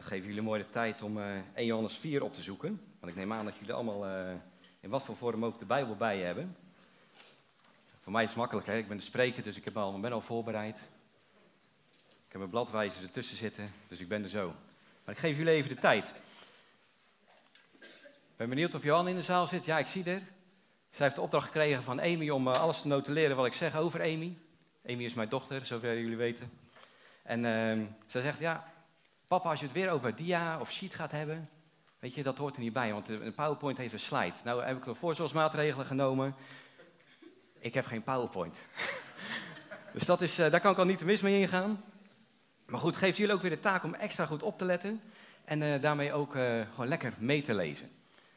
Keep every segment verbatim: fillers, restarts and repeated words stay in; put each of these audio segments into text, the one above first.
geven jullie mooi de tijd om uh, Eerste Johannes vier op te zoeken. Want ik neem aan dat jullie allemaal uh, in wat voor vorm ook de Bijbel bij je hebben. Voor mij is het makkelijk, hè? Ik ben de spreker, dus ik heb al, ben al voorbereid. Ik heb mijn bladwijzer ertussen zitten, dus ik ben er zo. Maar ik geef jullie even de tijd. Ik ben benieuwd of Johan in de zaal zit. Ja, ik zie er. Zij heeft de opdracht gekregen van Amy om uh, alles te notuleren wat ik zeg over Amy. Amy is mijn dochter, zover jullie weten. En uh, zij zegt, ja, papa, als je het weer over dia of sheet gaat hebben, weet je, dat hoort er niet bij, want een PowerPoint heeft een slide. Nou heb ik de voorzorgsmaatregelen genomen. Ik heb geen PowerPoint. Dus dat is, uh, daar kan ik al niet te mis mee ingaan. Maar goed, geeft jullie ook weer de taak om extra goed op te letten en uh, daarmee ook uh, gewoon lekker mee te lezen.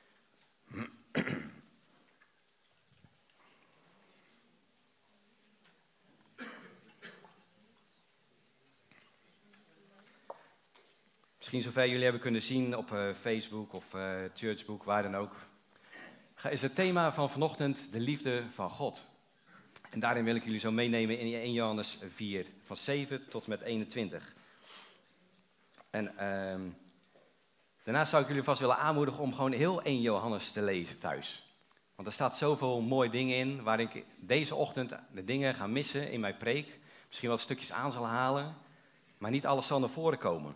Misschien zover jullie hebben kunnen zien op uh, Facebook of uh, Churchbook, waar dan ook, is het thema van vanochtend de liefde van God. En daarin wil ik jullie zo meenemen in Eerste Johannes vier, van zeven tot en met eenentwintig. En uh, daarnaast zou ik jullie vast willen aanmoedigen om gewoon heel Eerste Johannes te lezen thuis. Want er staat zoveel mooie dingen in, waar ik deze ochtend de dingen ga missen in mijn preek. Misschien wel stukjes aan zal halen, maar niet alles zal naar voren komen.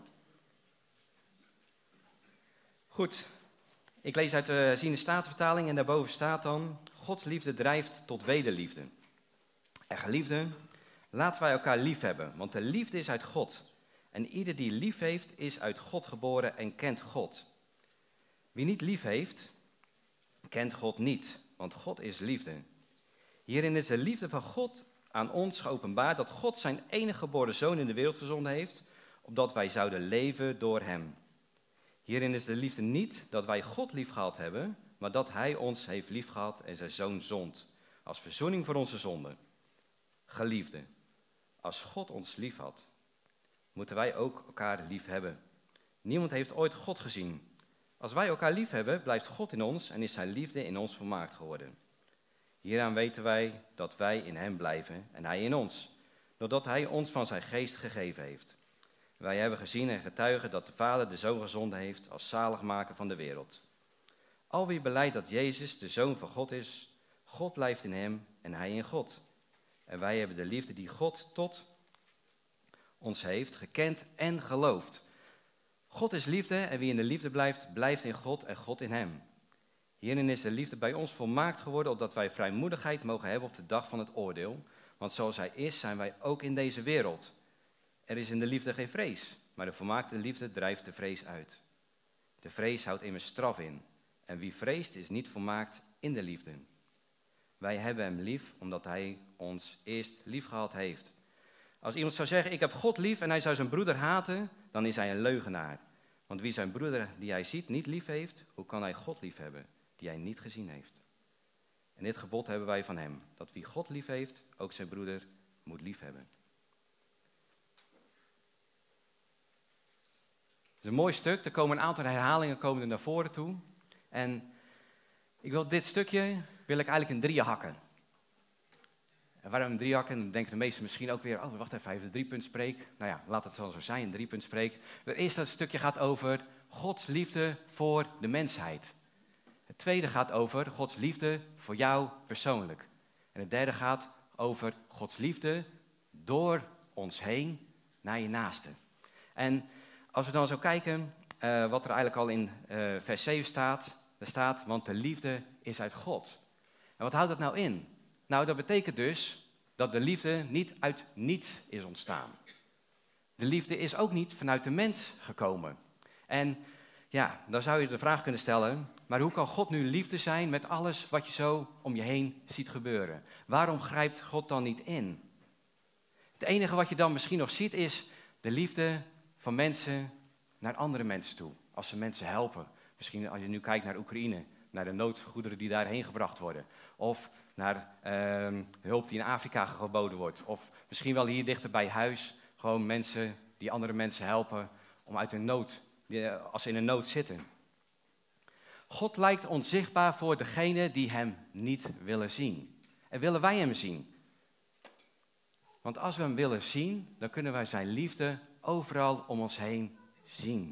Goed, ik lees uit de Ziene Statenvertaling en daarboven staat dan: Gods liefde drijft tot wederliefde. En geliefden, laten wij elkaar lief hebben, want de liefde is uit God. En ieder die lief heeft, is uit God geboren en kent God. Wie niet lief heeft, kent God niet, want God is liefde. Hierin is de liefde van God aan ons geopenbaard, dat God zijn enige geboren zoon in de wereld gezonden heeft, opdat wij zouden leven door hem. Hierin is de liefde niet dat wij God liefgehad hebben, maar dat hij ons heeft liefgehad en zijn zoon zond, als verzoening voor onze zonden. Geliefde, als God ons lief had, moeten wij ook elkaar lief hebben. Niemand heeft ooit God gezien. Als wij elkaar lief hebben, blijft God in ons en is zijn liefde in ons volmaakt geworden. Hieraan weten wij dat wij in hem blijven en hij in ons, doordat hij ons van zijn geest gegeven heeft. Wij hebben gezien en getuigen dat de Vader de Zoon gezonden heeft als zaligmaker van de wereld. Al wie belijdt dat Jezus de Zoon van God is, God blijft in hem en hij in God. En wij hebben de liefde die God tot ons heeft gekend en geloofd. God is liefde en wie in de liefde blijft, blijft in God en God in hem. Hierin is de liefde bij ons volmaakt geworden, opdat wij vrijmoedigheid mogen hebben op de dag van het oordeel. Want zoals hij is, zijn wij ook in deze wereld. Er is in de liefde geen vrees, maar de volmaakte liefde drijft de vrees uit. De vrees houdt immers straf in. En wie vreest is niet volmaakt in de liefde. Wij hebben hem lief, omdat hij ons eerst lief gehad heeft. Als iemand zou zeggen, ik heb God lief en hij zou zijn broeder haten, dan is hij een leugenaar. Want wie zijn broeder die hij ziet niet lief heeft, hoe kan hij God lief hebben, die hij niet gezien heeft? En dit gebod hebben wij van hem, dat wie God lief heeft, ook zijn broeder moet lief hebben. Het is een mooi stuk, er komen een aantal herhalingen komen er naar voren toe. En ik wil dit stukje, wil ik eigenlijk in drieën hakken. En waarom in drie hakken? Dan denken de meesten misschien ook weer, oh wacht even, hij heeft een driepuntspreek. Nou ja, laat het wel zo zijn, een driepuntspreek. Het eerste stukje gaat over Gods liefde voor de mensheid. Het tweede gaat over Gods liefde voor jou persoonlijk. En het derde gaat over Gods liefde door ons heen naar je naaste. En als we dan zo kijken, uh, wat er eigenlijk al in uh, vers zeven staat, er staat, want de liefde is uit God. En wat houdt dat nou in? Nou, dat betekent dus dat de liefde niet uit niets is ontstaan. De liefde is ook niet vanuit de mens gekomen. En ja, dan zou je de vraag kunnen stellen, maar hoe kan God nu liefde zijn met alles wat je zo om je heen ziet gebeuren? Waarom grijpt God dan niet in? Het enige wat je dan misschien nog ziet is de liefde van mensen naar andere mensen toe. Als ze mensen helpen. Misschien als je nu kijkt naar Oekraïne, naar de noodgoederen die daarheen gebracht worden. Of naar uh, hulp die in Afrika geboden wordt. Of misschien wel hier dichter bij huis, gewoon mensen die andere mensen helpen om uit hun nood, die, als ze in een nood zitten. God lijkt onzichtbaar voor degenen die hem niet willen zien. En willen wij hem zien? Want als we hem willen zien, dan kunnen wij zijn liefde overal om ons heen zien.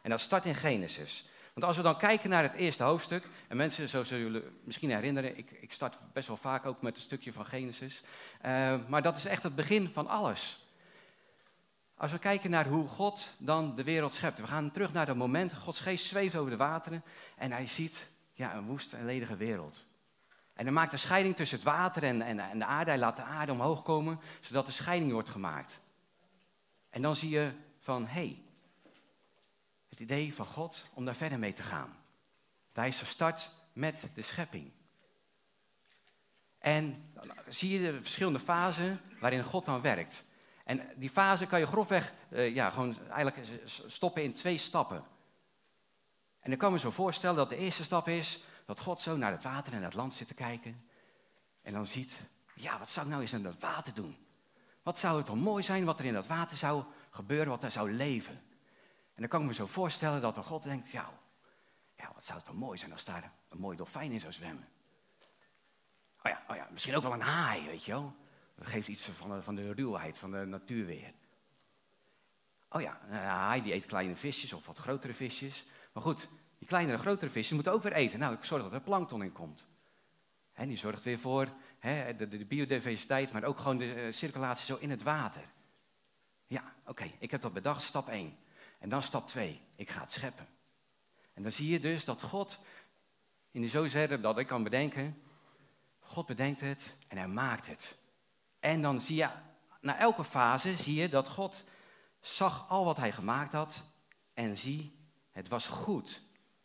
En dat start in Genesis. Want als we dan kijken naar het eerste hoofdstuk, en mensen, zo zullen jullie misschien herinneren, ik, ik start best wel vaak ook met een stukje van Genesis, uh, maar dat is echt het begin van alles. Als we kijken naar hoe God dan de wereld schept, we gaan terug naar dat moment, Gods geest zweeft over de wateren en hij ziet ja, een woeste en ledige wereld. En hij maakt een scheiding tussen het water en, en, en de aarde, hij laat de aarde omhoog komen, zodat de scheiding wordt gemaakt. En dan zie je van, hé, hey, het idee van God om daar verder mee te gaan. Hij is gestart met de schepping. En dan zie je de verschillende fasen waarin God dan werkt. En die fase kan je grofweg uh, ja, gewoon eigenlijk stoppen in twee stappen. En dan kan je me zo voorstellen dat de eerste stap is dat God zo naar het water en het land zit te kijken. En dan ziet, ja, wat zou ik nou eens in het water doen? Wat zou het toch mooi zijn wat er in dat water zou gebeuren, wat daar zou leven? En dan kan ik me zo voorstellen dat de God denkt, ja, ja, wat zou het toch mooi zijn als daar een mooie dolfijn in zou zwemmen. Oh ja, oh ja, misschien ook wel een haai, weet je wel. Dat geeft iets van de, van de ruwheid, van de natuur weer. Oh ja, een haai die eet kleine visjes of wat grotere visjes. Maar goed, die kleinere en grotere visjes moeten ook weer eten. Nou, ik zorg dat er plankton in komt. En die zorgt weer voor he, de, de biodiversiteit, maar ook gewoon de uh, circulatie zo in het water. Ja, oké, okay, ik heb dat bedacht, stap één. En dan stap twee, ik ga het scheppen. En dan zie je dus dat God, in de zoverre dat ik kan bedenken, God bedenkt het en hij maakt het. En dan zie je, na elke fase zie je dat God zag al wat hij gemaakt had en zie, het was goed.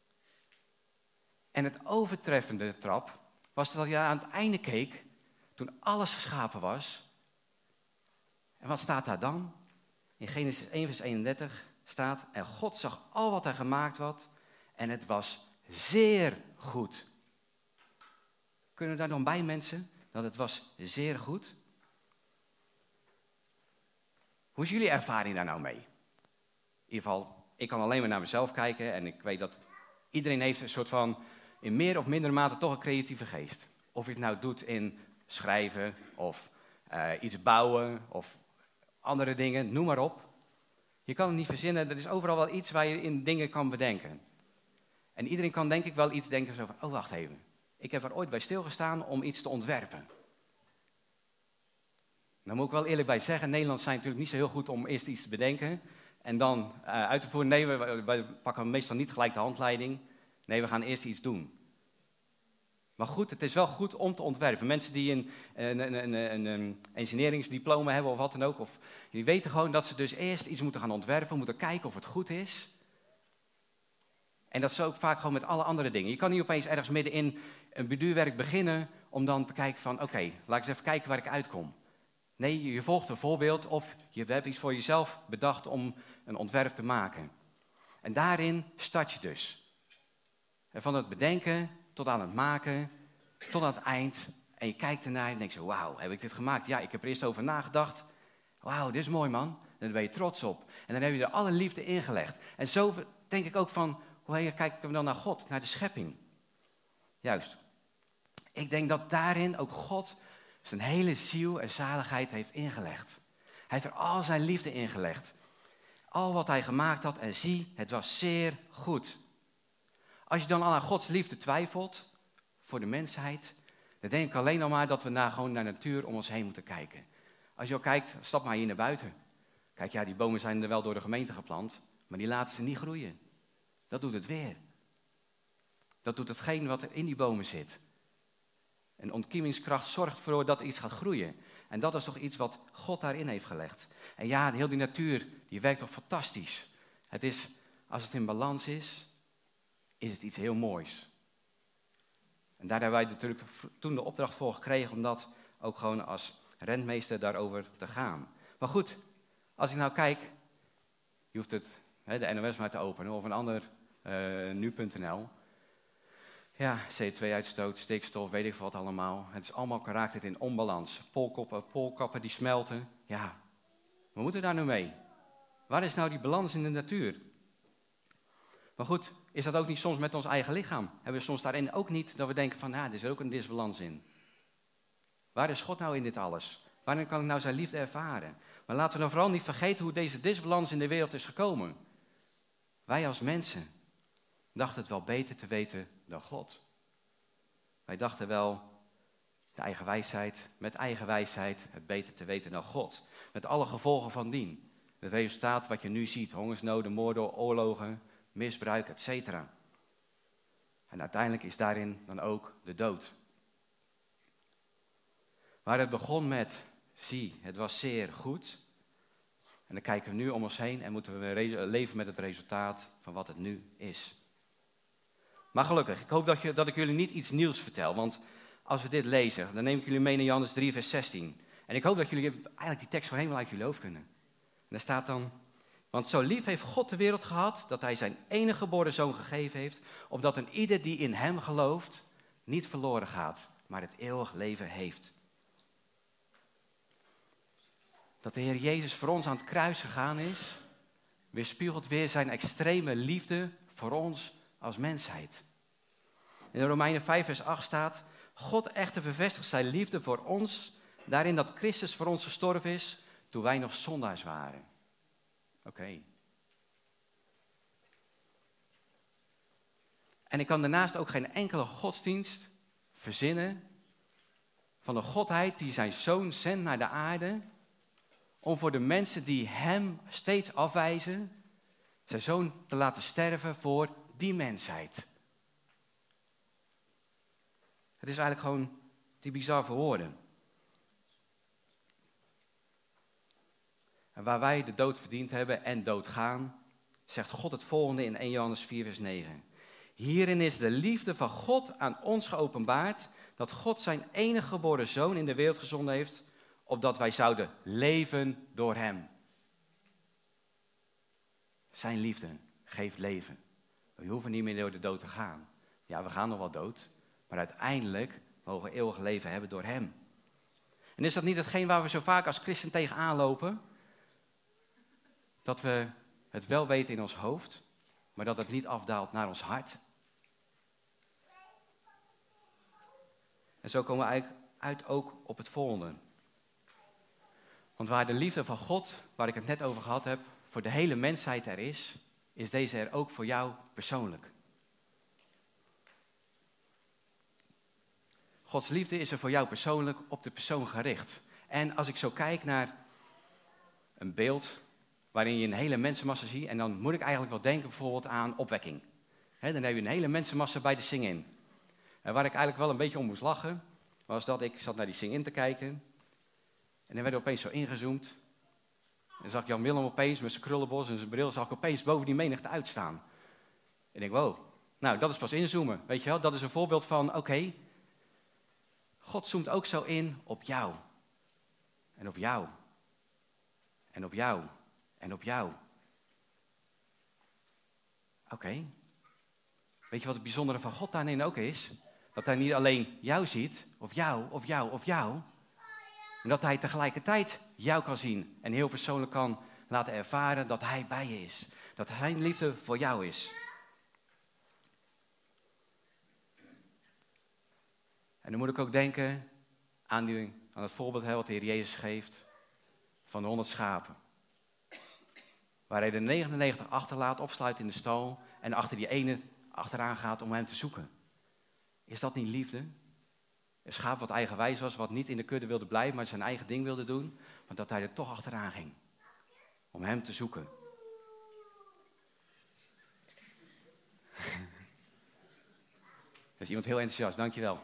En het overtreffende trap was dat je aan het einde keek, toen alles geschapen was. En wat staat daar dan? In Genesis één vers eenendertig staat, en God zag al wat hij gemaakt had en het was zeer goed. Kunnen we daar dan bij, mensen, dat het was zeer goed? Hoe is jullie ervaring daar nou mee? In ieder geval, ik kan alleen maar naar mezelf kijken en ik weet dat iedereen heeft een soort van, in meer of mindere mate toch een creatieve geest. Of je het nou doet in schrijven of uh, iets bouwen of andere dingen, noem maar op. Je kan het niet verzinnen, er is overal wel iets waar je in dingen kan bedenken. En iedereen kan denk ik wel iets denken zo van, oh wacht even, ik heb er ooit bij stilgestaan om iets te ontwerpen. Dan moet ik wel eerlijk bij zeggen, Nederlanders zijn natuurlijk niet zo heel goed om eerst iets te bedenken en dan uh, uit te voeren. Nee, we, we pakken meestal niet gelijk de handleiding. Nee, we gaan eerst iets doen. Maar goed, het is wel goed om te ontwerpen. Mensen die een, een, een, een, een engineeringsdiploma hebben of wat dan ook, of, die weten gewoon dat ze dus eerst iets moeten gaan ontwerpen, moeten kijken of het goed is. En dat is ook vaak gewoon met alle andere dingen. Je kan niet opeens ergens middenin een beduurwerk beginnen om dan te kijken van, oké, okay, laat ik eens even kijken waar ik uitkom. Nee, je volgt een voorbeeld of je hebt iets voor jezelf bedacht om een ontwerp te maken. En daarin start je dus. En van het bedenken tot aan het maken, tot aan het eind. En je kijkt ernaar en denkt zo, wauw, heb ik dit gemaakt? Ja, ik heb er eerst over nagedacht. Wauw, dit is mooi, man. Daar ben je trots op. En dan heb je er alle liefde in gelegd. En zo denk ik ook van, hoe kijken we dan naar God, naar de schepping? Juist. Ik denk dat daarin ook God zijn hele ziel en zaligheid heeft ingelegd. Hij heeft er al zijn liefde ingelegd. Al wat hij gemaakt had en zie, het was zeer goed. Als je dan al aan Gods liefde twijfelt voor de mensheid, dan denk ik alleen al maar dat we naar, gewoon naar de natuur om ons heen moeten kijken. Als je ook kijkt, stap maar hier naar buiten. Kijk, ja, die bomen zijn er wel door de gemeente geplant, maar die laten ze niet groeien. Dat doet het weer. Dat doet hetgeen wat er in die bomen zit. En ontkiemingskracht zorgt ervoor dat iets gaat groeien. En dat is toch iets wat God daarin heeft gelegd. En ja, heel die natuur, die werkt toch fantastisch. Het is, als het in balans is, is het iets heel moois. En daar hebben wij natuurlijk toen de opdracht voor gekregen om dat ook gewoon als rentmeester daarover te gaan. Maar goed, als ik nou kijk, je hoeft het, hè, de N O S maar te openen of een ander uh, nu punt n l. Ja, C O twee uitstoot, stikstof, weet ik wat allemaal. Het is allemaal raakt het in onbalans. Poolkoppen, poolkappen die smelten. Ja, wat moeten we daar nu mee? Waar is nou die balans in de natuur? Maar goed, is dat ook niet soms met ons eigen lichaam? Hebben we soms daarin ook niet dat we denken van, ja, er is ook een disbalans in. Waar is God nou in dit alles? Waarin kan ik nou zijn liefde ervaren? Maar laten we dan vooral niet vergeten hoe deze disbalans in de wereld is gekomen. Wij als mensen dachten het wel beter te weten dan God. Wij dachten wel de eigen wijsheid, met eigen wijsheid het beter te weten dan God. Met alle gevolgen van dien. Het resultaat wat je nu ziet, hongersnoden, moorden, oorlogen, misbruik, et cetera. En uiteindelijk is daarin dan ook de dood. Waar het begon met, zie, het was zeer goed. En dan kijken we nu om ons heen en moeten we leven met het resultaat van wat het nu is. Maar gelukkig, ik hoop dat, je, dat ik jullie niet iets nieuws vertel. Want als we dit lezen, dan neem ik jullie mee naar Johannes drie, vers zestien. En ik hoop dat jullie eigenlijk die tekst gewoon helemaal uit jullie hoofd kunnen. En daar staat dan, want zo lief heeft God de wereld gehad, dat hij zijn enige geboren zoon gegeven heeft, opdat een ieder die in hem gelooft, niet verloren gaat, maar het eeuwig leven heeft. Dat de Heer Jezus voor ons aan het kruis gegaan is, weerspiegelt weer zijn extreme liefde voor ons als mensheid. In Romeinen vijf vers acht staat, God echter bevestigt zijn liefde voor ons, daarin dat Christus voor ons gestorven is, toen wij nog zondaars waren. Oké. Okay. En ik kan daarnaast ook geen enkele godsdienst verzinnen van een godheid die zijn zoon zendt naar de aarde, om voor de mensen die hem steeds afwijzen, zijn zoon te laten sterven voor die mensheid. Het is eigenlijk gewoon die bizarre woorden. En waar wij de dood verdiend hebben en dood gaan, zegt God het volgende in eerste Johannes vier vers negen. Hierin is de liefde van God aan ons geopenbaard, dat God zijn enige geboren zoon in de wereld gezonden heeft, opdat wij zouden leven door hem. Zijn liefde geeft leven. We hoeven niet meer door de dood te gaan. Ja, we gaan nog wel dood, maar uiteindelijk mogen we eeuwig leven hebben door hem. En is dat niet hetgeen waar we zo vaak als christen tegenaan lopen? Dat we het wel weten in ons hoofd, maar dat het niet afdaalt naar ons hart. En zo komen we eigenlijk uit ook op het volgende. Want waar de liefde van God, waar ik het net over gehad heb, voor de hele mensheid er is, is deze er ook voor jou persoonlijk. Gods liefde is er voor jou persoonlijk op de persoon gericht. En als ik zo kijk naar een beeld waarin je een hele mensenmassa ziet, en dan moet ik eigenlijk wel denken bijvoorbeeld aan opwekking. He, dan heb je een hele mensenmassa bij de sing-in. En waar ik eigenlijk wel een beetje om moest lachen, was dat ik zat naar die sing-in te kijken. En dan werd er opeens zo ingezoomd. En zag ik Jan Willem opeens met zijn krullenbos en zijn bril, zag ik opeens boven die menigte uitstaan. En ik denk, wow, nou dat is pas inzoomen, weet je wel. Dat is een voorbeeld van, oké, okay, God zoomt ook zo in op jou. En op jou. En op jou. En op jou. Oké. Okay. Weet je wat het bijzondere van God daarin ook is? Dat hij niet alleen jou ziet, of jou, of jou, of jou. Maar dat hij tegelijkertijd jou kan zien. En heel persoonlijk kan laten ervaren dat hij bij je is. Dat zijn liefde voor jou is. En dan moet ik ook denken aan, die, aan het voorbeeld wat de Heer Jezus geeft van de honderd schapen. Waar hij de negenennegentig achterlaat, opsluit in de stal en achter die ene achteraan gaat om hem te zoeken. Is dat niet liefde? Een schaap wat eigenwijs was, wat niet in de kudde wilde blijven, maar zijn eigen ding wilde doen, maar dat hij er toch achteraan ging. Om hem te zoeken. Er is iemand heel enthousiast, dankjewel.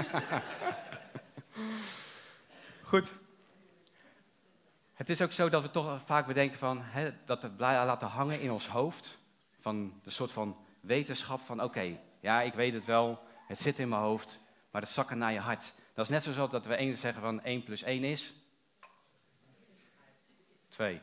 Goed. Het is ook zo dat we toch vaak bedenken van, hè, dat we laten hangen in ons hoofd, van de soort van wetenschap van, oké, okay, ja, ik weet het wel, het zit in mijn hoofd, maar het zakken naar je hart. Dat is net zo dat we één zeggen van één plus één is twee.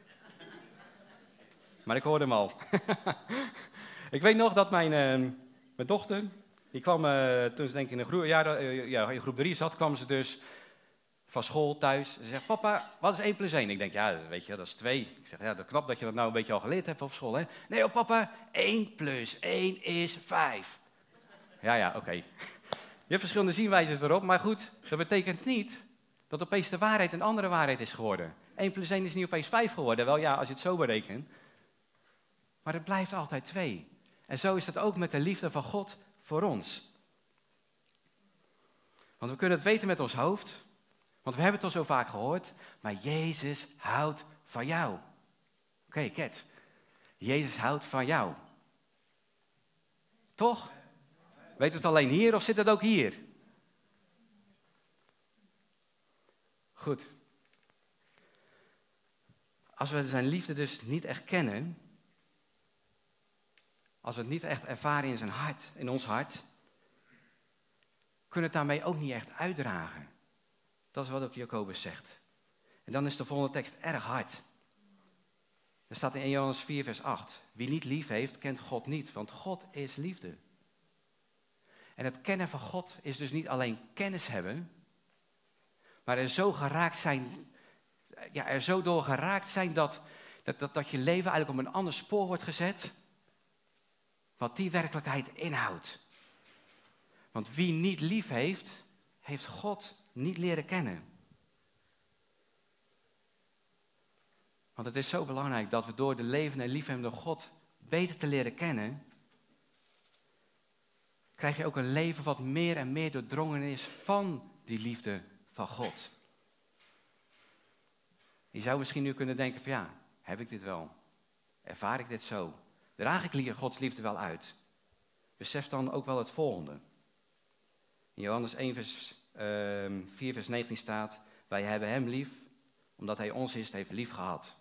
Maar ik hoorde hem al. Ik weet nog dat mijn, uh, mijn dochter, die kwam uh, toen ze denk ik in, de groep, ja, uh, ja, in groep drie zat, kwam ze dus van school thuis. Ze zegt, papa, wat is één plus één? Ik denk, ja, weet je, dat is twee. Ik zeg, ja, dat knap dat je dat nou een beetje al geleerd hebt op school, hè? Nee, oh papa, één plus één is vijf. Ja, ja, oké. Okay. Je hebt verschillende zienwijzes erop, maar goed, dat betekent niet dat opeens de waarheid een andere waarheid is geworden. één plus één is niet opeens vijf geworden. Wel ja, als je het zo berekent. Maar het blijft altijd twee. En zo is het ook met de liefde van God voor ons. Want we kunnen het weten met ons hoofd. Want we hebben het al zo vaak gehoord. Maar Jezus houdt van jou. Oké, okay, Ket. Jezus houdt van jou. Toch? Weet u het alleen hier of zit het ook hier? Goed. Als we zijn liefde dus niet echt kennen, als we het niet echt ervaren in zijn hart, in ons hart, kunnen we het daarmee ook niet echt uitdragen. Dat is wat ook Jacobus zegt. En dan is de volgende tekst erg hard. Er staat in Eerste Johannes vier vers acht. Wie niet lief heeft, kent God niet, want God is liefde. En het kennen van God is dus niet alleen kennis hebben, maar er zo geraakt zijn, ja, er zo door geraakt zijn dat, dat, dat, dat je leven eigenlijk op een ander spoor wordt gezet, wat die werkelijkheid inhoudt. Want wie niet lief heeft, heeft God niet leren kennen. Want het is zo belangrijk dat we door de levende en liefhebbende God beter te leren kennen, krijg je ook een leven wat meer en meer doordrongen is van die liefde van God. Je zou misschien nu kunnen denken van ja, heb ik dit wel? Ervaar ik dit zo? Draag ik Gods liefde wel uit? Besef dan ook wel het volgende. In Johannes één vers, uh, vier vers negentien staat, wij hebben hem lief, omdat hij ons eerst heeft lief gehad.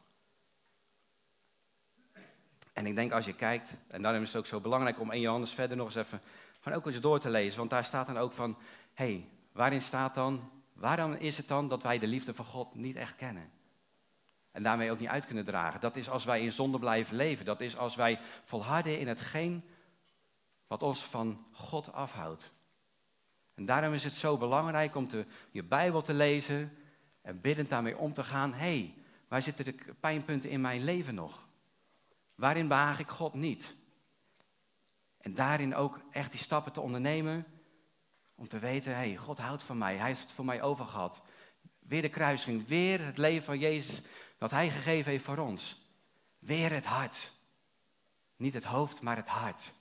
En ik denk als je kijkt, en daarom is het ook zo belangrijk om Eerste Johannes verder nog eens even, gewoon ook eens door te lezen. Want daar staat dan ook van, hé, hey, waarin staat dan, waarom is het dan dat wij de liefde van God niet echt kennen? En daarmee ook niet uit kunnen dragen. Dat is als wij in zonde blijven leven. Dat is als wij volharden in hetgeen wat ons van God afhoudt. En daarom is het zo belangrijk om te, je Bijbel te lezen en biddend daarmee om te gaan. Hé, hey, waar zitten de pijnpunten in mijn leven nog? Waarin behaag ik God niet? En daarin ook echt die stappen te ondernemen om te weten, hé, hey, God houdt van mij. Hij heeft het voor mij overgehad. Weer de kruising, weer het leven van Jezus dat hij gegeven heeft voor ons. Weer het hart. Niet het hoofd, maar het hart.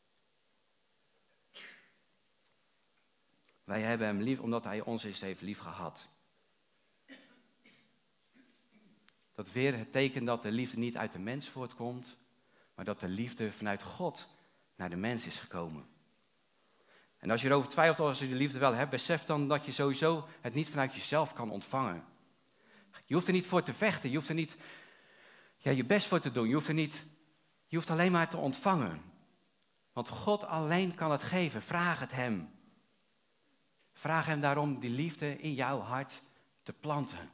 Wij hebben hem lief omdat hij ons eerst heeft lief gehad. Dat weer het teken dat de liefde niet uit de mens voortkomt, maar dat de liefde vanuit God naar de mens is gekomen. En als je erover twijfelt of als je de liefde wel hebt, besef dan dat je sowieso het niet vanuit jezelf kan ontvangen. Je hoeft er niet voor te vechten, je hoeft er niet ja, je best voor te doen, je hoeft, er niet, je hoeft alleen maar te ontvangen. Want God alleen kan het geven, vraag het hem. Vraag hem daarom die liefde in jouw hart te planten.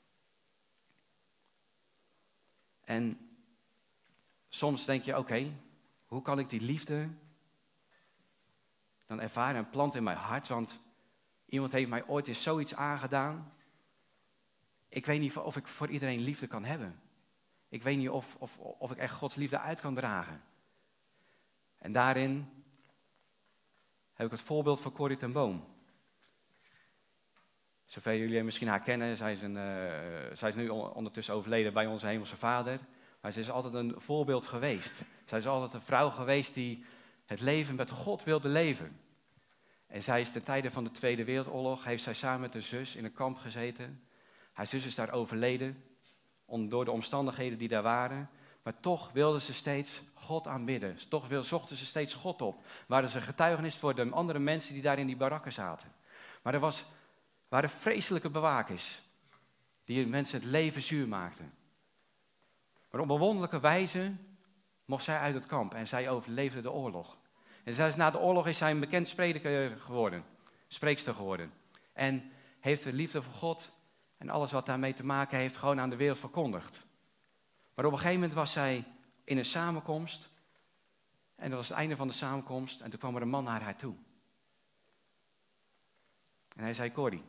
En soms denk je, oké, okay, hoe kan ik die liefde dan ervaren en planten in mijn hart? Want iemand heeft mij ooit eens zoiets aangedaan. Ik weet niet of ik voor iedereen liefde kan hebben. Ik weet niet of, of, of ik echt Gods liefde uit kan dragen. En daarin heb ik het voorbeeld van Corrie ten Boom. Zoveel jullie misschien haar kennen, zij is, een, uh, zij is nu ondertussen overleden bij onze Hemelse Vader. Maar ze is altijd een voorbeeld geweest. Zij is altijd een vrouw geweest die het leven met God wilde leven. En zij is ten tijde van de Tweede Wereldoorlog, heeft zij samen met haar zus in een kamp gezeten. Haar zus is daar overleden, door de omstandigheden die daar waren. Maar toch wilde ze steeds God aanbidden. Toch wil, zochten ze steeds God op. Waren ze getuigenis voor de andere mensen die daar in die barakken zaten. Maar er was, waren vreselijke bewakers die mensen het leven zuur maakten. Maar op een wonderlijke wijze mocht zij uit het kamp en zij overleefde de oorlog. En zelfs na de oorlog is zij een bekend spreker geworden, spreekster geworden. En heeft de liefde voor God en alles wat daarmee te maken heeft gewoon aan de wereld verkondigd. Maar op een gegeven moment was zij in een samenkomst. En dat was het einde van de samenkomst. En toen kwam er een man naar haar toe. En hij zei, Corrie.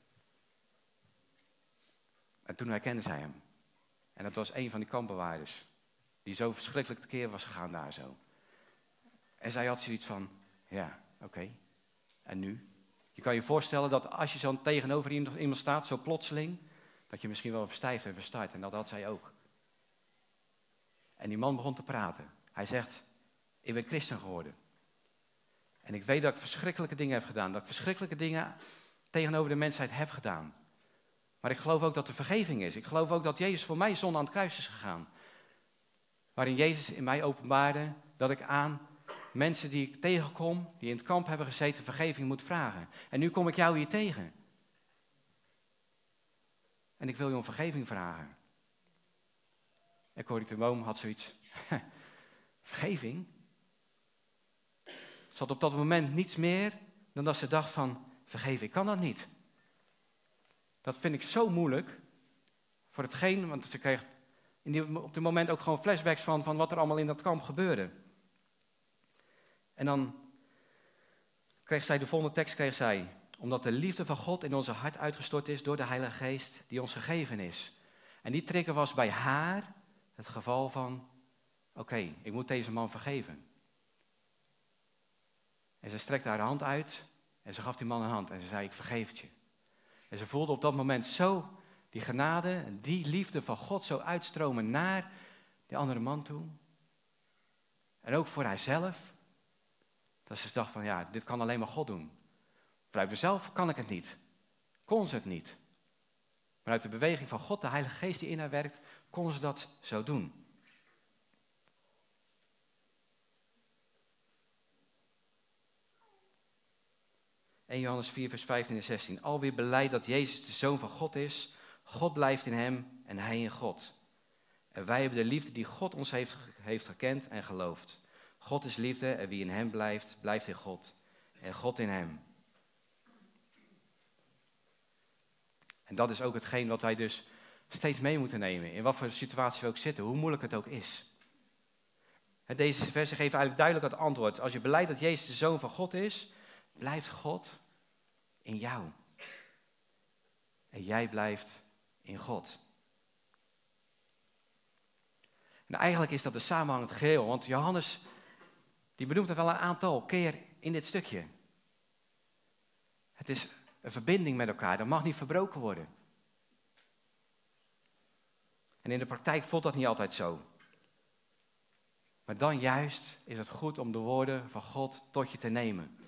En toen herkende zij hem. En dat was een van die kampbewaarders. Die zo verschrikkelijk tekeer was gegaan daar zo. En zij had zoiets van, ja, oké. Okay. En nu? Je kan je voorstellen dat als je zo tegenover iemand staat, zo plotseling, dat je misschien wel verstijft en verstart. En dat had zij ook. En die man begon te praten. Hij zegt, ik ben christen geworden. En ik weet dat ik verschrikkelijke dingen heb gedaan. Dat ik verschrikkelijke dingen tegenover de mensheid heb gedaan. Maar ik geloof ook dat er vergeving is. Ik geloof ook dat Jezus voor mij zonde aan het kruis is gegaan. Waarin Jezus in mij openbaarde dat ik aan mensen die ik tegenkom, die in het kamp hebben gezeten, vergeving moet vragen. En nu kom ik jou hier tegen. En ik wil je om vergeving vragen. En Corrie ten Boom had zoiets. Vergeving? Ze had op dat moment niets meer dan dat ze dacht van, vergeven, ik kan dat niet. Dat vind ik zo moeilijk. Voor hetgeen, want ze kreeg in die, op dit moment ook gewoon flashbacks van, van wat er allemaal in dat kamp gebeurde. En dan kreeg zij, de volgende tekst kreeg zij, omdat de liefde van God in onze hart uitgestort is door de Heilige Geest die ons gegeven is. En die trigger was bij haar het geval van, oké, okay, ik moet deze man vergeven. En ze strekte haar hand uit en ze gaf die man een hand en ze zei, ik vergeef het je. En ze voelde op dat moment zo die genade, die liefde van God zo uitstromen naar die andere man toe. En ook voor haarzelf. Dat ze dacht van, ja, dit kan alleen maar God doen. Vanuit mezelf kan ik het niet. Kon ze het niet. Maar uit de beweging van God, de Heilige Geest die in haar werkt, kon ze dat zo doen. eerste Johannes vier, vers vijftien en zestien. Alweer beleid dat Jezus de Zoon van God is. God blijft in hem en hij in God. En wij hebben de liefde die God ons heeft, heeft gekend en geloofd. God is liefde en wie in hem blijft, blijft in God. En God in hem. En dat is ook hetgeen wat wij dus steeds mee moeten nemen. In wat voor situatie we ook zitten, hoe moeilijk het ook is. Deze versen geven eigenlijk duidelijk het antwoord. Als je beleidt dat Jezus de Zoon van God is, blijft God in jou. En jij blijft in God. En eigenlijk is dat de samenhangend geheel. Want Johannes, die benoemt er wel een aantal keer in dit stukje. Het is een verbinding met elkaar, dat mag niet verbroken worden. En in de praktijk voelt dat niet altijd zo. Maar dan juist is het goed om de woorden van God tot je te nemen.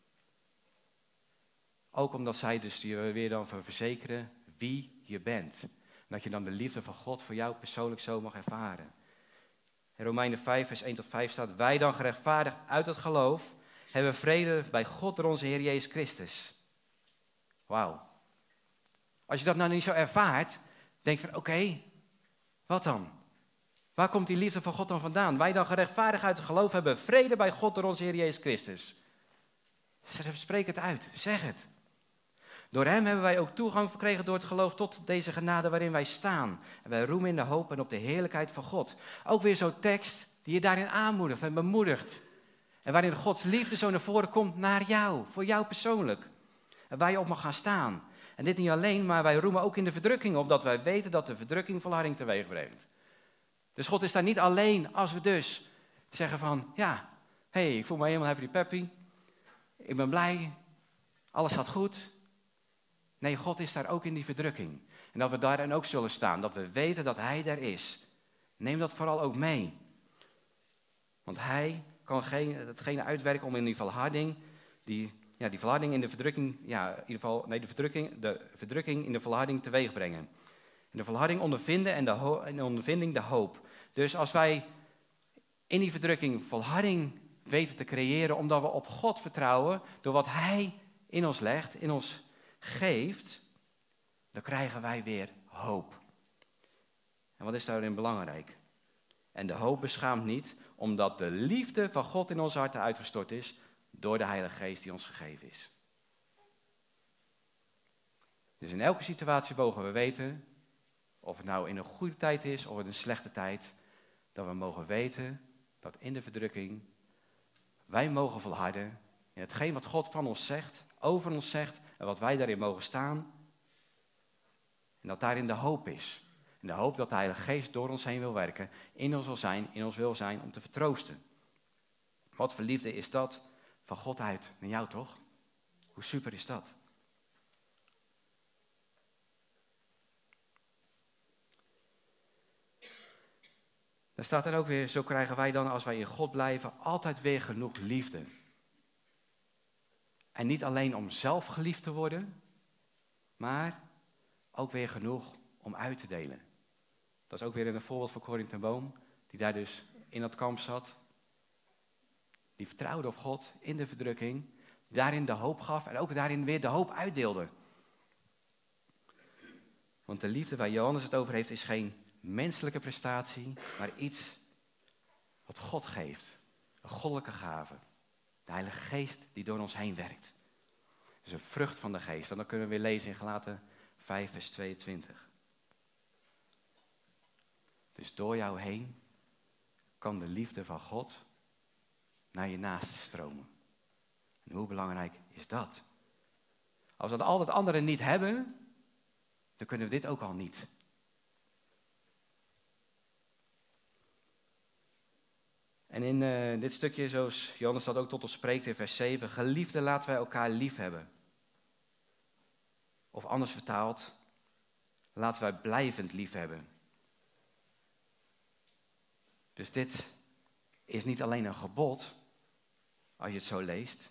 Ook omdat zij dus je weer dan verzekeren wie je bent. En dat je dan de liefde van God voor jou persoonlijk zo mag ervaren. In Romeinen vijf, vers één tot vijf staat, wij dan gerechtvaardigd uit het geloof, hebben vrede bij God door onze Heer Jezus Christus. Wauw. Als je dat nou niet zo ervaart, denk je van oké, okay, wat dan? Waar komt die liefde van God dan vandaan? Wij dan gerechtvaardigd uit het geloof hebben vrede bij God door onze Heer Jezus Christus. Spreek het uit, zeg het. Door hem hebben wij ook toegang verkregen door het geloof tot deze genade waarin wij staan. En wij roemen in de hoop en op de heerlijkheid van God. Ook weer zo'n tekst die je daarin aanmoedigt en bemoedigt. En waarin Gods liefde zo naar voren komt naar jou, voor jou persoonlijk. En waar je op mag gaan staan. En dit niet alleen, maar wij roemen ook in de verdrukking op, dat wij weten dat de verdrukking volharding teweeg brengt. Dus God is daar niet alleen als we dus zeggen van, ja, hé, hey, ik voel me helemaal happy peppy. Ik ben blij, alles gaat goed. Nee, God is daar ook in die verdrukking. En dat we daarin ook zullen staan, dat we weten dat Hij daar is. Neem dat vooral ook mee. Want Hij kan geen, hetgene uitwerken om in die volharding, die, ja, die volharding in de verdrukking, ja, in ieder geval, nee, de verdrukking, de verdrukking in de volharding teweeg brengen. In de volharding ondervinden en de, ho- en de ondervinding de hoop. Dus als wij in die verdrukking volharding weten te creëren, omdat we op God vertrouwen, door wat Hij in ons legt, in ons geeft, dan krijgen wij weer hoop. En wat is daarin belangrijk? En de hoop beschaamt niet, omdat de liefde van God in onze harten uitgestort is, door de Heilige Geest die ons gegeven is. Dus in elke situatie mogen we weten, of het nou in een goede tijd is of in een slechte tijd, dat we mogen weten dat in de verdrukking wij mogen volharden in hetgeen wat God van ons zegt, over ons zegt en wat wij daarin mogen staan. En dat daarin de hoop is. En de hoop dat de Heilige Geest door ons heen wil werken, in ons wil zijn, in ons wil zijn om te vertroosten. Wat voor liefde is dat van God uit naar jou toch? Hoe super is dat? Dan staat er ook weer, zo krijgen wij dan, als wij in God blijven, altijd weer genoeg liefde. En niet alleen om zelf geliefd te worden, maar ook weer genoeg om uit te delen. Dat is ook weer een voorbeeld van Corrie ten Boom, die daar dus in dat kamp zat. Die vertrouwde op God in de verdrukking, daarin de hoop gaf en ook daarin weer de hoop uitdeelde. Want de liefde waar Johannes het over heeft is geen menselijke prestatie, maar iets wat God geeft. Een goddelijke gave. De Heilige Geest die door ons heen werkt. Dus een vrucht van de Geest. En dan kunnen we weer lezen in Galaten vijf vers tweeëntwintig. Dus door jou heen kan de liefde van God naar je naaste stromen. En hoe belangrijk is dat? Als we al dat andere niet hebben, dan kunnen we dit ook al niet. En in uh, dit stukje, zoals Johannes dat ook tot ons spreekt in vers zeven, geliefden, laten wij elkaar lief hebben. Of anders vertaald, laten wij blijvend lief hebben. Dus dit is niet alleen een gebod, als je het zo leest,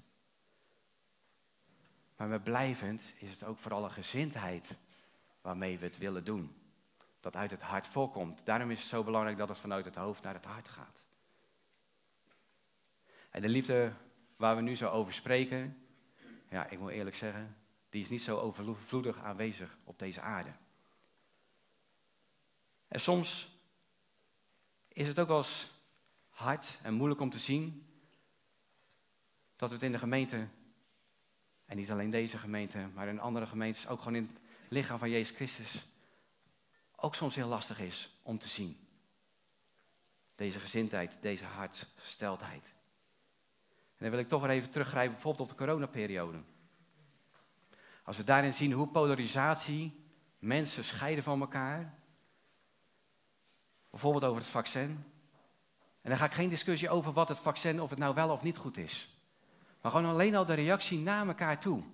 maar met blijvend is het ook vooral een gezindheid waarmee we het willen doen. Dat uit het hart voorkomt. Daarom is het zo belangrijk dat het vanuit het hoofd naar het hart gaat. En de liefde waar we nu zo over spreken, ja, ik moet eerlijk zeggen, die is niet zo overvloedig aanwezig op deze aarde. En soms is het ook wel eens hard en moeilijk om te zien dat we het in de gemeente, en niet alleen deze gemeente, maar in andere gemeentes, ook gewoon in het lichaam van Jezus Christus, ook soms heel lastig is om te zien. Deze gezindheid, deze hartsgesteldheid. En dan wil ik toch weer even teruggrijpen bijvoorbeeld op de coronaperiode. Als we daarin zien hoe polarisatie mensen scheiden van elkaar. Bijvoorbeeld over het vaccin. En dan ga ik geen discussie over wat het vaccin, of het nou wel of niet goed is. Maar gewoon alleen al de reactie naar elkaar toe.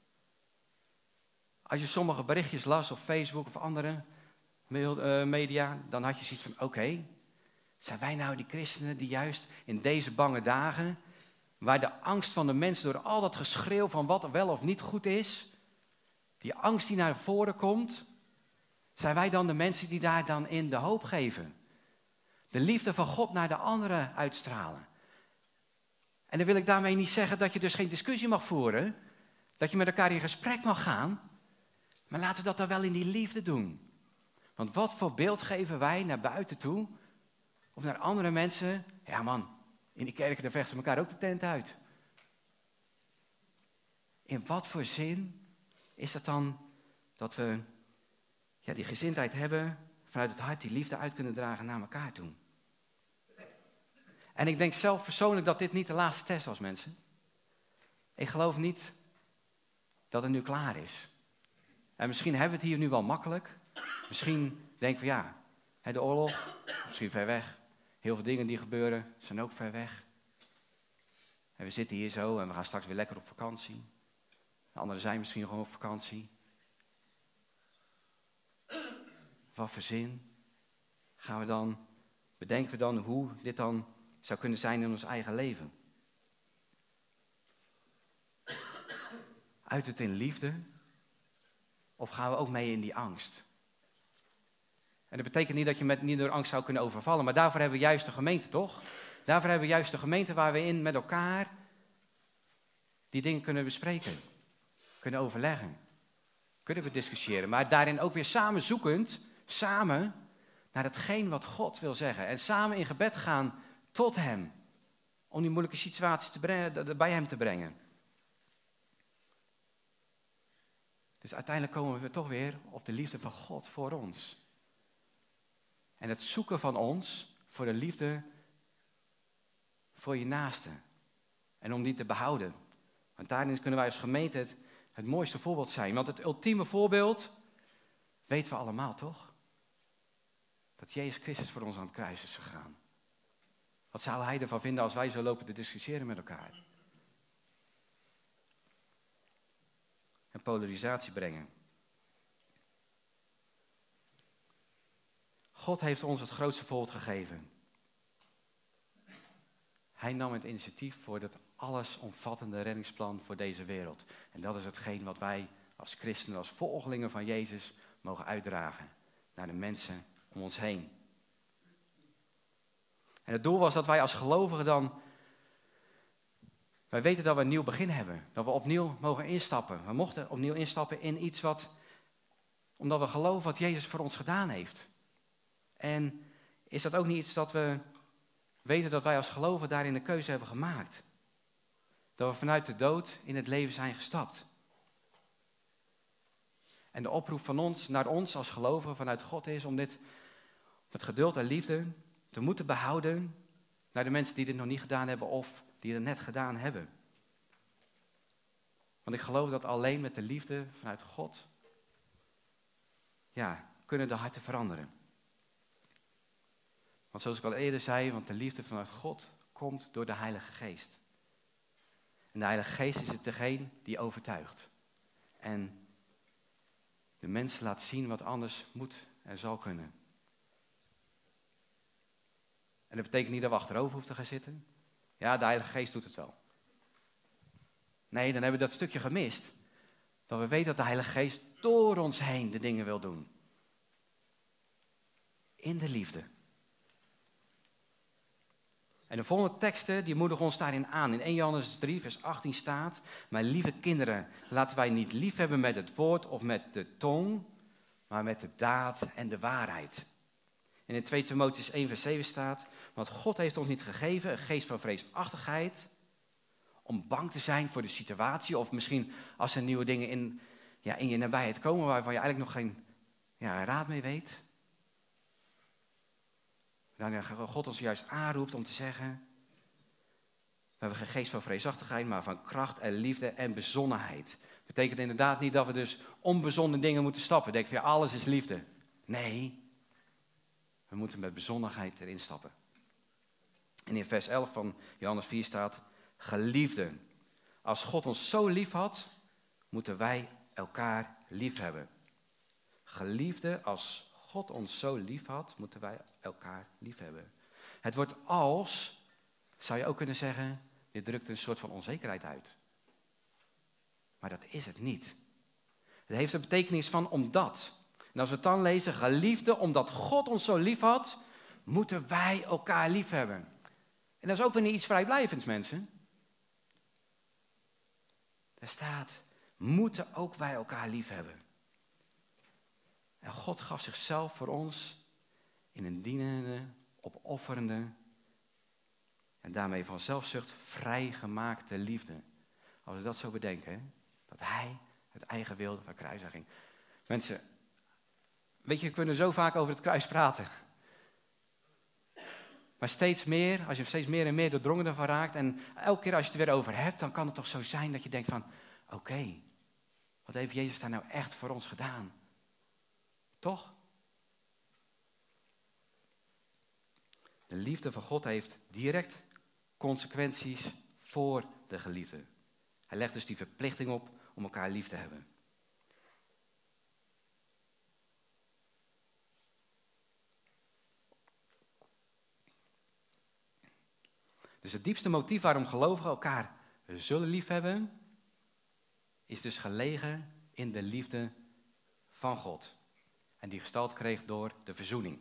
Als je sommige berichtjes las op Facebook of andere media, dan had je zoiets van, oké, okay, zijn wij nou die christenen die juist in deze bange dagen, waar de angst van de mensen door al dat geschreeuw van wat er wel of niet goed is, die angst die naar voren komt, zijn wij dan de mensen die daar dan in de hoop geven? De liefde van God naar de anderen uitstralen. En dan wil ik daarmee niet zeggen dat je dus geen discussie mag voeren, dat je met elkaar in gesprek mag gaan, maar laten we dat dan wel in die liefde doen. Want wat voor beeld geven wij naar buiten toe, of naar andere mensen? Ja man, in die kerken daar vechten ze elkaar ook de tent uit. In wat voor zin is dat dan dat we ja, die gezindheid hebben, vanuit het hart die liefde uit kunnen dragen naar elkaar toe? En ik denk zelf persoonlijk dat dit niet de laatste test was, mensen. Ik geloof niet dat het nu klaar is. En misschien hebben we het hier nu wel makkelijk. Misschien denken we, ja, de oorlog, misschien ver weg. Heel veel dingen die gebeuren zijn ook ver weg. En we zitten hier zo en we gaan straks weer lekker op vakantie. De anderen zijn misschien gewoon op vakantie. Wat voor zin gaan we dan, bedenken we dan hoe dit dan zou kunnen zijn in ons eigen leven? Uit het in liefde? Of gaan we ook mee in die angst? En dat betekent niet dat je met, niet door angst zou kunnen overvallen, maar daarvoor hebben we juist de gemeente, toch? Daarvoor hebben we juist de gemeente waar we in met elkaar die dingen kunnen bespreken, kunnen overleggen, kunnen we discussiëren, maar daarin ook weer samen zoekend, samen naar hetgeen wat God wil zeggen. En samen in gebed gaan tot hem, om die moeilijke situaties te brengen, bij hem te brengen. Dus uiteindelijk komen we toch weer op de liefde van God voor ons. En het zoeken van ons voor de liefde voor je naaste. En om die te behouden. Want daarin kunnen wij als gemeente het, het mooiste voorbeeld zijn. Want het ultieme voorbeeld weten we allemaal, toch? Dat Jezus Christus voor ons aan het kruis is gegaan. Wat zou hij ervan vinden als wij zo lopen te discussiëren met elkaar? En polarisatie brengen. God heeft ons het grootste voorbeeld gegeven. Hij nam het initiatief voor dat allesomvattende reddingsplan voor deze wereld. En dat is hetgeen wat wij als christenen, als volgelingen van Jezus mogen uitdragen naar de mensen om ons heen. En het doel was dat wij als gelovigen dan, wij weten dat we een nieuw begin hebben. Dat we opnieuw mogen instappen. We mochten opnieuw instappen in iets wat, omdat we geloven wat Jezus voor ons gedaan heeft. En is dat ook niet iets dat we weten dat wij als gelovigen daarin de keuze hebben gemaakt? Dat we vanuit de dood in het leven zijn gestapt. En de oproep van ons, naar ons als gelovigen vanuit God is om dit met geduld en liefde te moeten behouden naar de mensen die dit nog niet gedaan hebben of die het net gedaan hebben. Want ik geloof dat alleen met de liefde vanuit God, ja, kunnen de harten veranderen. Want zoals ik al eerder zei, want de liefde vanuit God komt door de Heilige Geest. En de Heilige Geest is het degene die overtuigt. En de mensen laat zien wat anders moet en zal kunnen. En dat betekent niet dat we achterover hoeven te gaan zitten. Ja, de Heilige Geest doet het wel. Nee, dan hebben we dat stukje gemist. Dat we weten dat de Heilige Geest door ons heen de dingen wil doen. In de liefde. En de volgende teksten die moedigen ons daarin aan. In eerste Johannes drie vers achttien staat: mijn lieve kinderen, laten wij niet lief hebben met het woord of met de tong, maar met de daad en de waarheid. En in tweede Timotheüs één vers zeven staat: want God heeft ons niet gegeven een geest van vreesachtigheid, om bang te zijn voor de situatie, of misschien als er nieuwe dingen in, ja, in je nabijheid komen waarvan je eigenlijk nog geen ja, raad mee weet. Dan God ons juist aanroept om te zeggen: we hebben geen geest van vreesachtigheid, maar van kracht en liefde en bezonnenheid. Dat betekent inderdaad niet dat we dus onbezonnen dingen moeten stappen. Denk van ja, alles is liefde. Nee, we moeten met bezonnenheid erin stappen. En in vers elf van Johannes vier staat: geliefden, als God ons zo lief had, moeten wij elkaar lief hebben. Geliefden, als God ons zo lief had, moeten wij elkaar lief hebben. Het woord als, zou je ook kunnen zeggen, dit drukt een soort van onzekerheid uit. Maar dat is het niet. Het heeft de betekenis van omdat. En als we het dan lezen, geliefden, omdat God ons zo lief had, moeten wij elkaar lief hebben. En dat is ook weer niet iets vrijblijvends, mensen. Er staat, moeten ook wij elkaar lief hebben. En God gaf zichzelf voor ons in een dienende, opofferende en daarmee van zelfzucht vrijgemaakte liefde. Als we dat zo bedenken, dat hij het eigen wilde van kruis ging. Mensen, weet je, we kunnen zo vaak over het kruis praten. Maar steeds meer, als je steeds meer en meer doordrongen ervan raakt en elke keer als je het er weer over hebt, dan kan het toch zo zijn dat je denkt van, oké, okay, wat heeft Jezus daar nou echt voor ons gedaan? Toch? De liefde van God heeft direct consequenties voor de geliefde. Hij legt dus die verplichting op om elkaar lief te hebben. Dus het diepste motief waarom gelovigen elkaar zullen liefhebben, is dus gelegen in de liefde van God. En die gestalte kreeg door de verzoening.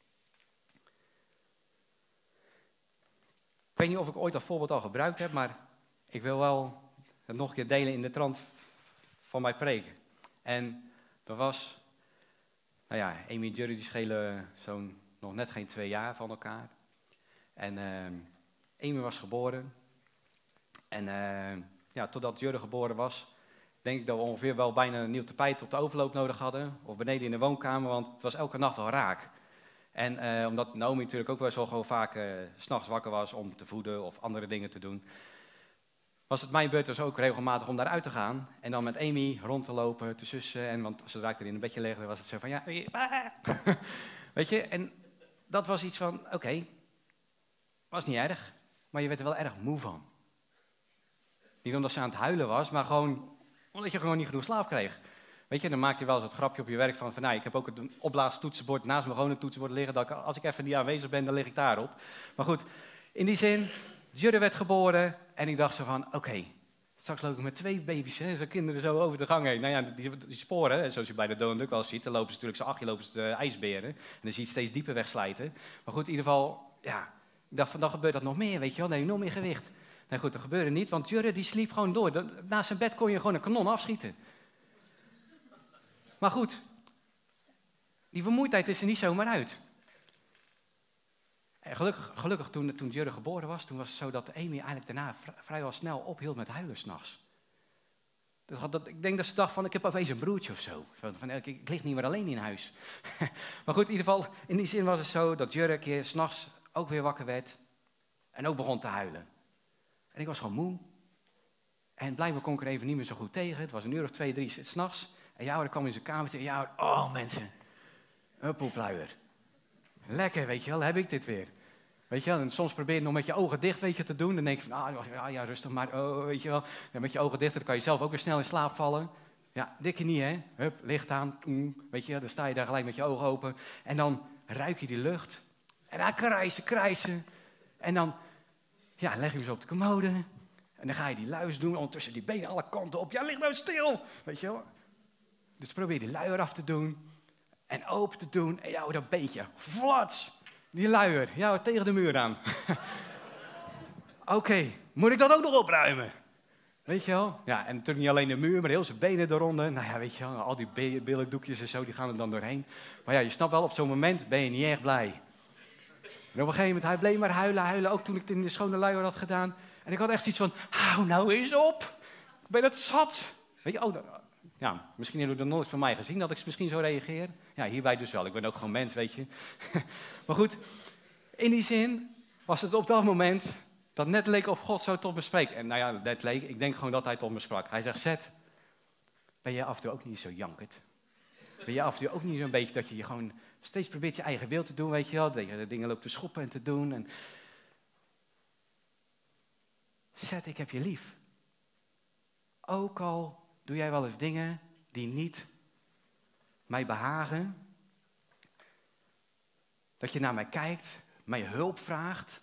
Ik weet niet of ik ooit dat voorbeeld al gebruikt heb, maar ik wil wel het nog een keer delen in de trant van mijn preek. En dat was, nou ja, Amy en Jerry die schelen zo'n nog net geen twee jaar van elkaar. En uh, Amy was geboren. En uh, ja, totdat Jurre geboren was, denk ik dat we ongeveer wel bijna een nieuw tapijt op de overloop nodig hadden. Of beneden in de woonkamer, want het was elke nacht al raak. En uh, omdat Naomi natuurlijk ook wel zo gewoon vaak uh, 's nachts wakker was om te voeden of andere dingen te doen, was het mijn beurt dus ook regelmatig om daaruit te gaan. En dan met Amy rond te lopen, te sussen. En want zodra ik er in een bedje legde, was het zo van ja, weet je. En dat was iets van, oké, okay, was niet erg, maar je werd er wel erg moe van. Niet omdat ze aan het huilen was, maar gewoon omdat je gewoon niet genoeg slaap kreeg. Weet je, dan maakte je wel eens het grapje op je werk van, van nou, ik heb ook het opblaastoetsenbord naast mijn gewone toetsenbord liggen. Dat ik, als ik even niet aanwezig ben, dan lig ik daarop. Maar goed, in die zin, Jurre werd geboren en ik dacht zo van, oké, okay, straks loop ik met twee baby's, hè, zo kinderen zo over de gang heen. Nou ja, die, die sporen, hè, zoals je bij de Donald Duck wel ziet, dan lopen ze natuurlijk zo achtje, lopen ze de ijsberen. En dan zie je het steeds dieper wegslijten. Maar goed, in ieder geval, ja, ik dacht van, dan gebeurt dat nog meer, weet je wel, dan heb je nog meer gewicht. Nee goed, dat gebeurde niet, want Jurre die sliep gewoon door. Naast zijn bed kon je gewoon een kanon afschieten. Maar goed, die vermoeidheid is er niet zomaar uit. En gelukkig, gelukkig toen, toen Jurre geboren was, toen was het zo dat Amy eigenlijk daarna vrijwel snel ophield met huilen 's nachts. Dat, dat, ik denk dat ze dacht van, ik heb opeens een broertje of zo. Van, van, ik, ik lig niet meer alleen in huis. Maar goed, in ieder geval, in die zin was het zo dat Jurre een keer 's nachts ook weer wakker werd. En ook begon te huilen. En ik was gewoon moe. En blijkbaar kon ik er even niet meer zo goed tegen. Het was een uur of twee, drie 's nachts. En Jouwer kwam in zijn kamer en zei, oh mensen, een poepluier. Lekker, weet je wel, heb ik dit weer. Weet je wel, en soms probeer je nog met je ogen dicht, weet je, te doen. Dan denk je van, ah, ja, ja, rustig maar, oh, weet je wel. En met je ogen dicht, dan kan je zelf ook weer snel in slaap vallen. Ja, dikke niet, hè. Hup, licht aan, weet je, dan sta je daar gelijk met je ogen open. En dan ruik je die lucht. En dan krijsen, krijsen. En dan, ja, leg je hem zo op de commode. En dan ga je die luis doen, ondertussen die benen alle kanten op. Ja, lig nou stil, weet je wel. Dus probeer die luier af te doen. En open te doen. En jou dat beetje, flats. Die luier, ja, tegen de muur aan. Oké, okay, moet ik dat ook nog opruimen? Weet je wel? Ja, en natuurlijk niet alleen de muur, maar heel zijn benen eronder. Nou ja, weet je wel, al die billendoekjes en zo, die gaan er dan doorheen. Maar ja, je snapt wel, op zo'n moment ben je niet erg blij. En op een gegeven moment, hij bleef maar huilen, huilen, ook toen ik het in de schone luier had gedaan. En ik had echt iets van, hou nou eens op. Ik ben het zat. Weet je, oh, ja, misschien heb je dat nooit van mij gezien, dat ik misschien zo reageer. Ja, hierbij dus wel. Ik ben ook gewoon mens, weet je. Maar goed, in die zin was het op dat moment dat net leek of God zo tot me spreekt. En nou ja, net leek, ik denk gewoon dat hij tot me sprak. Hij zegt, Zet, ben je af en toe ook niet zo jankerd? Ben je af en toe ook niet zo'n beetje dat je je gewoon steeds probeert je eigen wil te doen, weet je wel? Dat je de dingen loopt te schoppen en te doen. En... Zet, ik heb je lief. Ook al doe jij wel eens dingen die niet mij behagen. Dat je naar mij kijkt, mij hulp vraagt.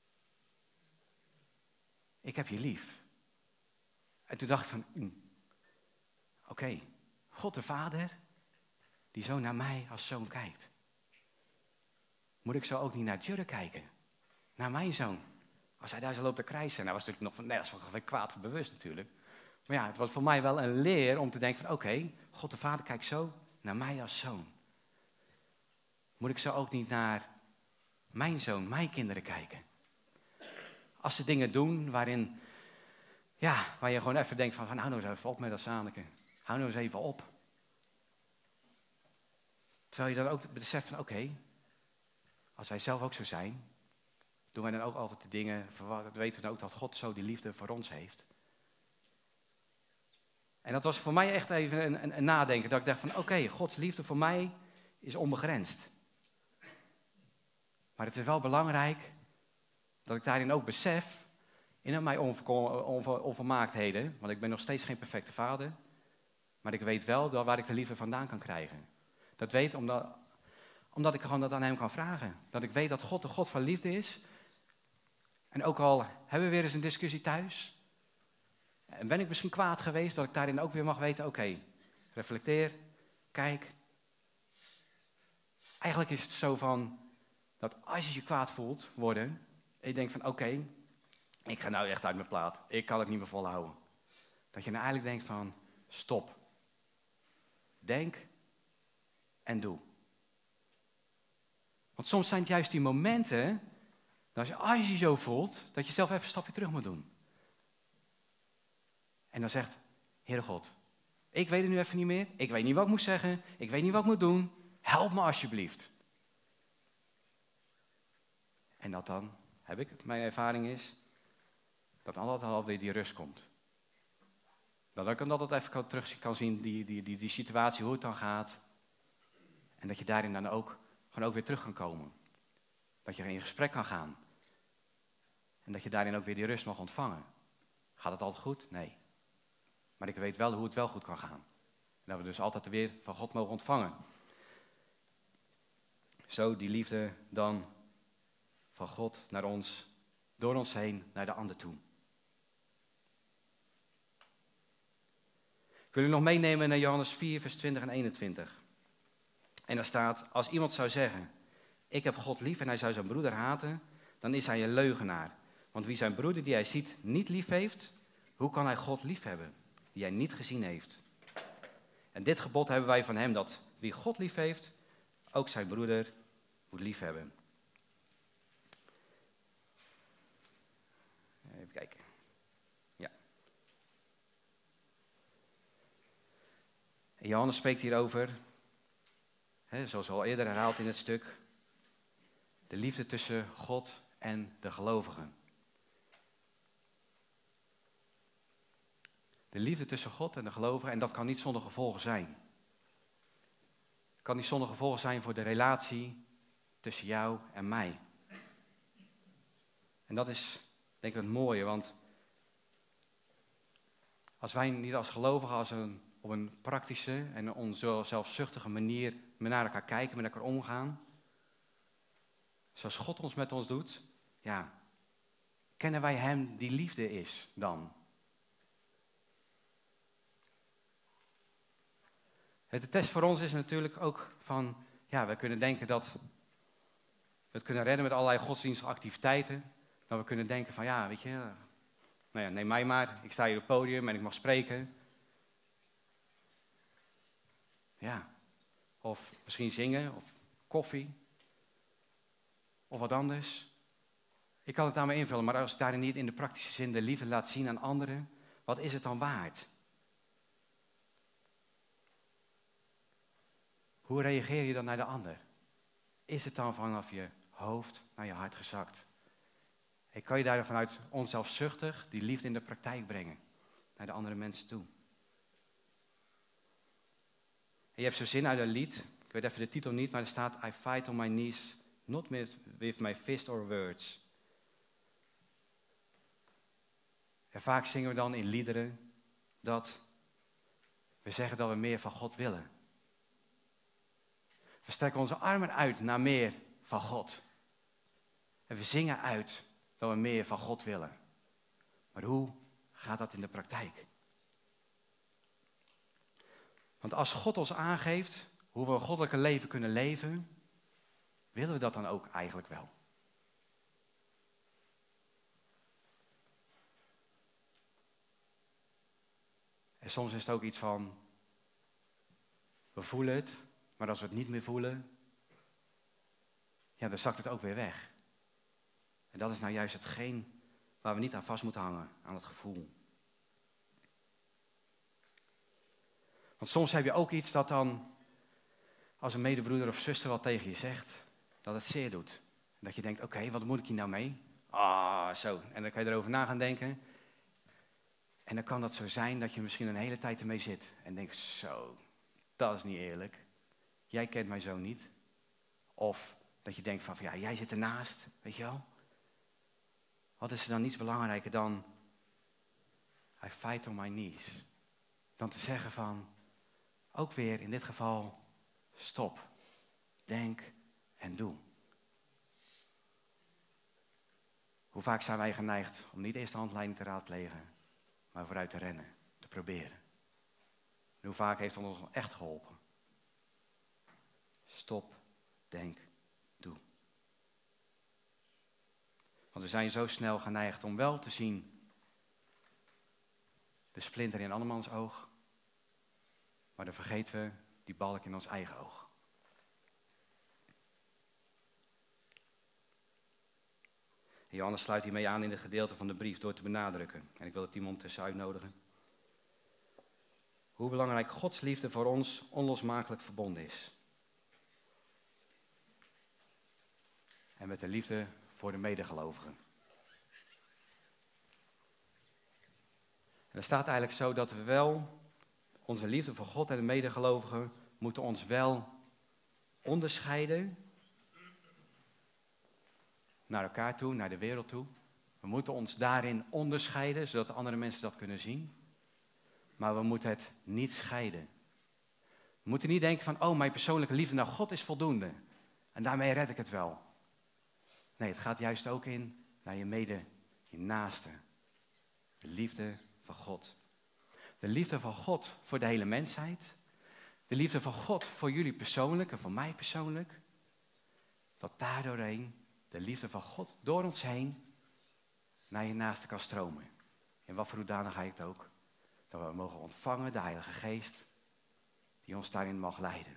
Ik heb je lief. En toen dacht ik van, mm, oké, okay, God de Vader, die zo naar mij als zoon kijkt. Moet ik zo ook niet naar Jurre kijken? Naar mijn zoon. Als hij daar zo loopt te krijsen. Nou was natuurlijk nog van, nee, dat was van kwaad van bewust natuurlijk. Maar ja, het was voor mij wel een leer om te denken van, oké, okay, God de Vader kijkt zo naar mij als zoon. Moet ik zo ook niet naar mijn zoon, mijn kinderen kijken? Als ze dingen doen waarin, ja, waar je gewoon even denkt van, van hou nou eens even op met dat Saneke. Hou nou eens even op. Terwijl je dan ook beseft van, oké, okay, als wij zelf ook zo zijn, doen wij dan ook altijd de dingen, weten we dan ook dat God zo die liefde voor ons heeft. En dat was voor mij echt even een, een, een nadenken, dat ik dacht van, oké, okay, Gods liefde voor mij is onbegrensd. Maar het is wel belangrijk dat ik daarin ook besef, in mijn onver, onver, onvermaaktheden, want ik ben nog steeds geen perfecte vader, maar ik weet wel dat waar ik de liefde vandaan kan krijgen. Dat weet omdat, omdat ik gewoon dat aan hem kan vragen. Dat ik weet dat God de God van liefde is. En ook al hebben we weer eens een discussie thuis, en ben ik misschien kwaad geweest, dat ik daarin ook weer mag weten, oké, okay, reflecteer, kijk. Eigenlijk is het zo van, dat als je je kwaad voelt worden, en je denkt van, oké, okay, ik ga nou echt uit mijn plaat, ik kan het niet meer volhouden. Dat je nou eigenlijk denkt van, stop. Denk en doe. Want soms zijn het juist die momenten, dat je, als je je zo voelt, dat je zelf even een stapje terug moet doen. En dan zegt, Heere God, ik weet het nu even niet meer, ik weet niet wat ik moet zeggen, ik weet niet wat ik moet doen, help me alsjeblieft. En dat dan, heb ik, mijn ervaring is, dat dan altijd alweer die rust komt. Dat ik dan altijd even terug kan zien, die, die, die, die situatie, hoe het dan gaat. En dat je daarin dan ook, gewoon ook weer terug kan komen. Dat je in gesprek kan gaan. En dat je daarin ook weer die rust mag ontvangen. Gaat het altijd goed? Nee. Maar ik weet wel hoe het wel goed kan gaan. En dat we dus altijd weer van God mogen ontvangen. Zo die liefde dan van God naar ons door ons heen naar de ander toe. Ik wil u nog meenemen naar Johannes vier, vers twintig en eenentwintig. En daar staat, als iemand zou zeggen, ik heb God lief en hij zou zijn broeder haten, dan is hij een leugenaar. Want wie zijn broeder die hij ziet niet lief heeft, hoe kan hij God lief hebben, die hij niet gezien heeft? En dit gebod hebben wij van hem, dat wie God lief heeft, ook zijn broeder moet lief hebben. Even kijken. Ja. En Johannes spreekt hierover, hè, zoals al eerder herhaald in het stuk, de liefde tussen God en de gelovigen. De liefde tussen God en de gelovigen, en dat kan niet zonder gevolgen zijn. Het kan niet zonder gevolgen zijn voor de relatie tussen jou en mij. En dat is, denk ik, het mooie, want als wij niet als gelovigen als een, op een praktische en onzelfzuchtige manier met naar elkaar kijken, met elkaar omgaan, zoals God ons met ons doet, ja, kennen wij hem die liefde is dan? Het test voor ons is natuurlijk ook van, ja, we kunnen denken dat we het kunnen redden met allerlei godsdienstige activiteiten. Maar we kunnen denken van, ja, weet je, nou ja, neem mij maar, ik sta hier op het podium en ik mag spreken. Ja, of misschien zingen, of koffie, of wat anders. Ik kan het daarmee invullen, maar als ik daarin niet in de praktische zin de liefde laat zien aan anderen, wat is het dan waard? Hoe reageer je dan naar de ander? Is het dan vanaf je hoofd naar je hart gezakt? Ik kan je daar vanuit onzelfzuchtig die liefde in de praktijk brengen. Naar de andere mensen toe. En je hebt zo'n zin uit een lied. Ik weet even de titel niet, maar er staat, I fight on my knees, not with my fist or words. En vaak zingen we dan in liederen dat we zeggen dat we meer van God willen. We strekken onze armen uit naar meer van God. En we zingen uit dat we meer van God willen. Maar hoe gaat dat in de praktijk? Want als God ons aangeeft hoe we een goddelijke leven kunnen leven, willen we dat dan ook eigenlijk wel? En soms is het ook iets van, we voelen het, maar als we het niet meer voelen, ja, dan zakt het ook weer weg. En dat is nou juist hetgeen waar we niet aan vast moeten hangen, aan het gevoel. Want soms heb je ook iets dat dan, als een medebroeder of zuster wat tegen je zegt, dat het zeer doet. En dat je denkt, oké, okay, wat moet ik hier nou mee? Ah, zo. En dan kan je erover na gaan denken. En dan kan dat zo zijn dat je misschien een hele tijd ermee zit. En denkt, zo, dat is niet eerlijk. Jij kent mij zo niet. Of dat je denkt van, ja, jij zit ernaast, weet je wel. Wat is er dan niets belangrijker dan, I fight on my knees. Dan te zeggen van, ook weer in dit geval, stop, denk en doe. Hoe vaak zijn wij geneigd om niet eerst de handleiding te raadplegen, maar vooruit te rennen, te proberen. En hoe vaak heeft het ons echt geholpen? Stop, denk, doe. Want we zijn zo snel geneigd om wel te zien de splinter in andermans oog, maar dan vergeten we die balk in ons eigen oog. En Johannes sluit hiermee aan in het gedeelte van de brief door te benadrukken. En ik wil het Timon tussen uitnodigen. Hoe belangrijk Gods liefde voor ons onlosmakelijk verbonden is. En met de liefde voor de medegelovigen. En er staat eigenlijk zo dat we wel, onze liefde voor God en de medegelovigen, moeten ons wel onderscheiden naar elkaar toe, naar de wereld toe. We moeten ons daarin onderscheiden, zodat andere mensen dat kunnen zien. Maar we moeten het niet scheiden. We moeten niet denken van, oh, mijn persoonlijke liefde naar God is voldoende. En daarmee red ik het wel. Nee, het gaat juist ook in naar je mede, je naaste. De liefde van God. De liefde van God voor de hele mensheid. De liefde van God voor jullie persoonlijk en voor mij persoonlijk. Dat daardoorheen de liefde van God door ons heen naar je naaste kan stromen. In wat voor hoedanigheid ook. Dat we mogen ontvangen de Heilige Geest die ons daarin mag leiden.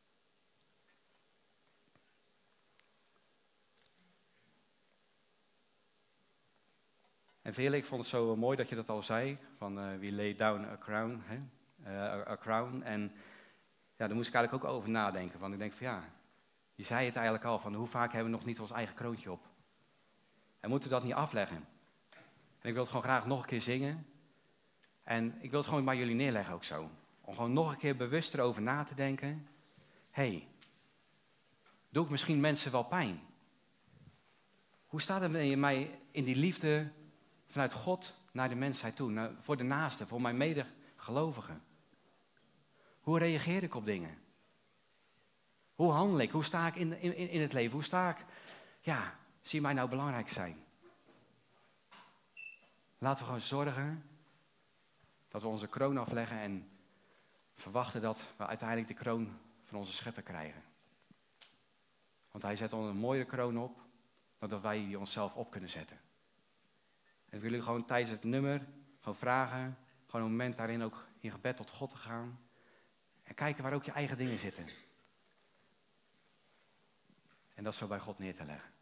En Vele, ik vond het zo mooi dat je dat al zei, van uh, we lay down a crown, hè? Uh, a crown. En ja, daar moest ik eigenlijk ook over nadenken, want ik denk van ja, je zei het eigenlijk al, van hoe vaak hebben we nog niet ons eigen kroontje op? En moeten we dat niet afleggen? En ik wil het gewoon graag nog een keer zingen. En ik wil het gewoon bij jullie neerleggen ook zo. Om gewoon nog een keer bewust erover na te denken. Hé, hey, doe ik misschien mensen wel pijn? Hoe staat het met mij in die liefde vanuit God naar de mensheid toe? Naar, voor de naaste, voor mijn medegelovigen. Hoe reageer ik op dingen? Hoe handel ik? Hoe sta ik in, in, in het leven? Hoe sta ik? Ja, zie mij nou belangrijk zijn. Laten we gewoon zorgen dat we onze kroon afleggen en verwachten dat we uiteindelijk de kroon van onze schepper krijgen. Want hij zet ons een mooiere kroon op dan dat wij die onszelf op kunnen zetten. En ik wil jullie gewoon tijdens het nummer gewoon vragen, gewoon een moment daarin ook in gebed tot God te gaan. En kijken waar ook je eigen dingen zitten. En dat zo bij God neer te leggen.